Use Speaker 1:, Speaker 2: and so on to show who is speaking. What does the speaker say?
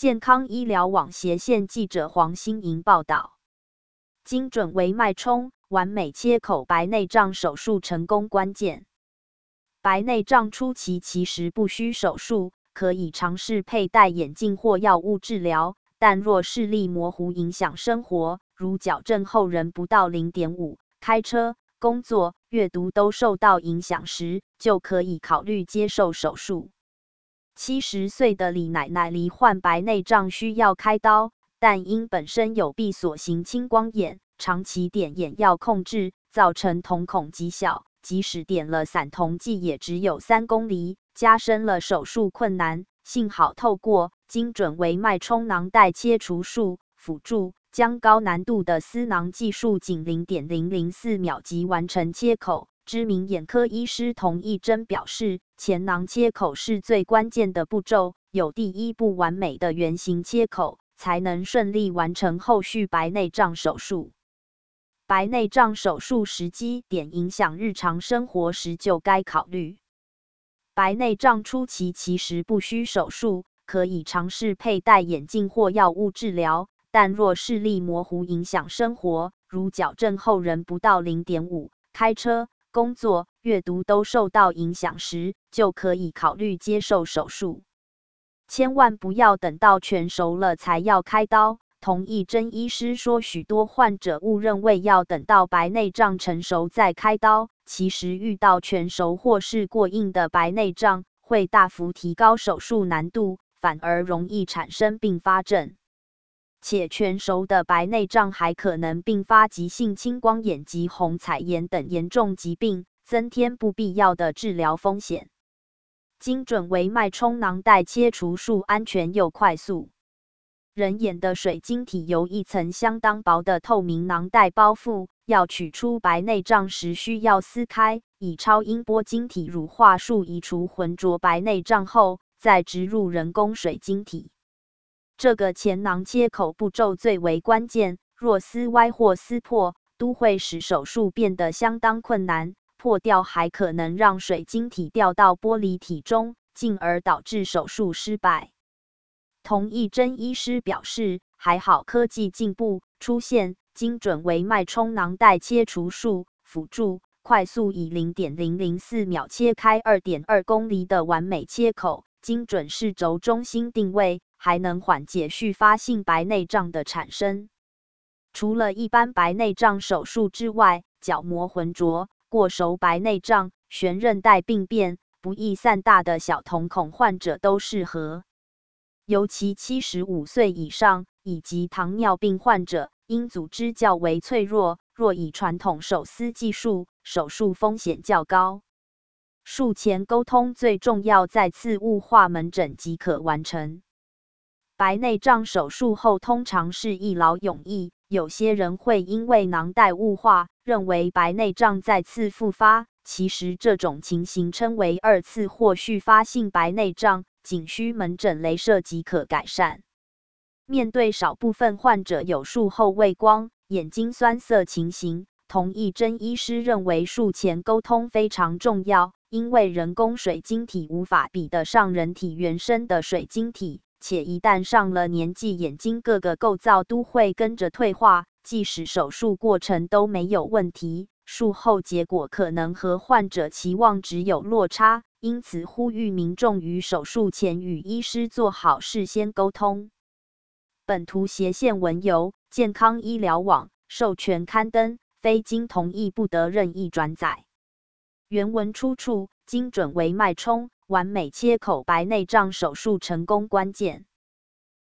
Speaker 1: 健康医疗网斜线记者黄欣莹报道，精准微脉冲完美切口白内障手术成功关键。白内障初期其实不需手术，可以尝试佩戴眼镜或药物治疗，但若视力模糊影响生活，如矫正后人不到 0.5， 开车、工作、阅读都受到影响时，就可以考虑接受手术。70岁的李奶奶罹患白内障需要开刀，但因本身有闭锁型青光眼，长期点眼药控制，造成瞳孔极小，即使点了散瞳剂也只有3公厘，加深了手术困难。幸好透过精准微脉冲囊袋切除术辅助，将高难度的丝囊技术仅 0.004 秒即完成切口。知名眼科医师童义珍表示，前囊切口是最关键的步骤，有第一步完美的圆形切口，才能顺利完成后续白内障手术。白内障手术时机点影响日常生活时就该考虑。白内障初期其实不需手术，可以尝试佩戴眼镜或药物治疗，但若视力模糊影响生活，如矫正后人不到 0.5， 开车、工作、阅读都受到影响时，就可以考虑接受手术。千万不要等到全熟了才要开刀。童义珍医师说，许多患者误认为要等到白内障成熟再开刀，其实遇到全熟或是过硬的白内障，会大幅提高手术难度，反而容易产生并发症。且全熟的白内障还可能并发急性青光眼及虹彩炎等严重疾病，增添不必要的治疗风险。精准微脉冲囊袋切除术安全又快速。人眼的水晶体由一层相当薄的透明囊袋包覆，要取出白内障时需要撕开，以超音波晶体乳化术移除浑浊白内障后，再植入人工水晶体。这个前囊切口步骤最为关键，若撕歪或撕破，都会使手术变得相当困难，破掉还可能让水晶体掉到玻璃体中，进而导致手术失败。童义珍医师表示，还好科技进步，出现精准微脉冲囊袋切除术辅助，快速以 0.004 秒切开 2.2 公厘的完美切口，精准视轴中心定位，还能缓解续发性白内障的产生。除了一般白内障手术之外，角膜浑浊、过熟白内障、悬韧带病变、不易散大的小瞳孔患者都适合。尤其75岁以上以及糖尿病患者，因组织较为脆弱，若以传统手撕技术，手术风险较高。术前沟通最重要，在次雾化门诊即可完成。白内障手术后通常是一劳永逸，有些人会因为囊袋雾化，认为白内障再次复发，其实这种情形称为2次或续发性白内障，仅需门诊雷射即可改善。面对少部分患者有术后畏光、眼睛酸涩情形，童义珍医师认为术前沟通非常重要，因为人工水晶体无法比得上人体原生的水晶体，且一旦上了年纪，眼睛各个构造都会跟着退化，即使手术过程都没有问题，术后结果可能和患者期望值有落差，因此呼吁民众于手术前与医师做好事先沟通。本图斜线文由健康医疗网授权刊登，非经同意不得任意转载。原文出处：精准微脉冲完美切口白内障手术成功关键。